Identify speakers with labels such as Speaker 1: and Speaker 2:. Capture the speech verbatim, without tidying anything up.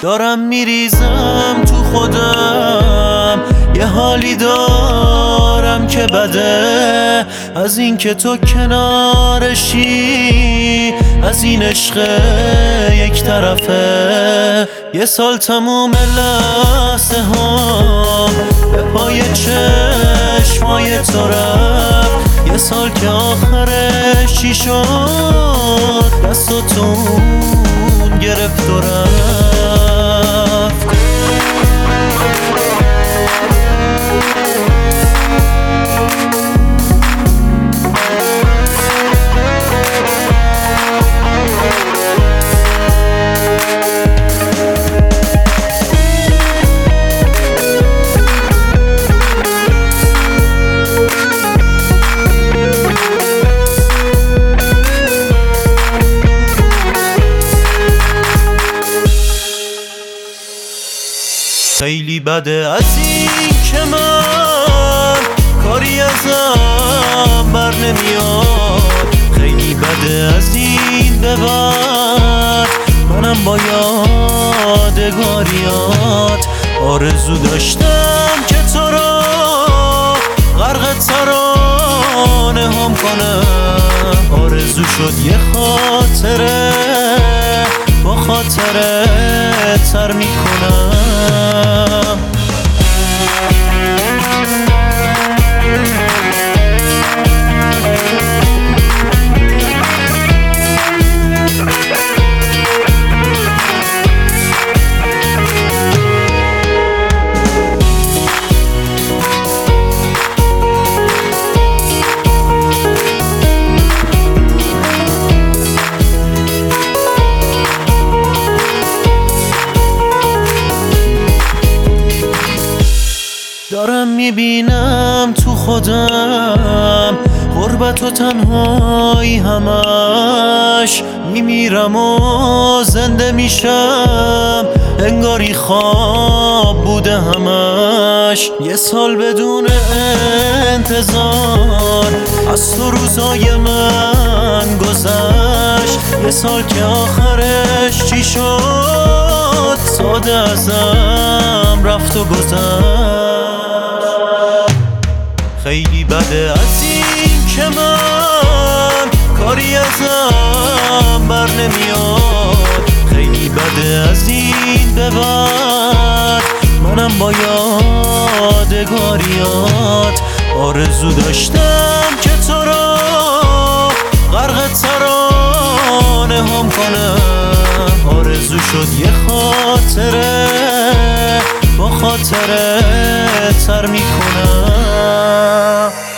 Speaker 1: دارم میریزم تو خودم، یه حالی دارم که بده از این که تو کنارشی، از این عشق یک طرفه. یه سال تموم لحظه ها به پای چشمای تو رفت، یه سال که آخرش چی شد دستاتون گرفت و رفت. خیلی بده از این که من کاری ازم بر نمیاد، خیلی بده از این به بعد منم با یادگاریات. آرزو داشتم که تو را غرق ترانه هم کنم، آرزو شد یه خاطره با خاطره تر میکنم. دارم میبینم تو خودم غربت و تنهایی همش، میمیرم و زنده میشم انگاری خواب بوده همش. یه سال بدون انتظار از تو روزای من گذشت، یه سال که آخرش چی شد ساده ازم رفت و گذشت. خیلی بده از این که من کاری ازم بر نمیاد، خیلی بده از این به بعد منم با یادگاریات. آرزو داشتم که تو را غرق ترانه هم کنم، آرزو شد یه خاطره با خاطره تر میکنم.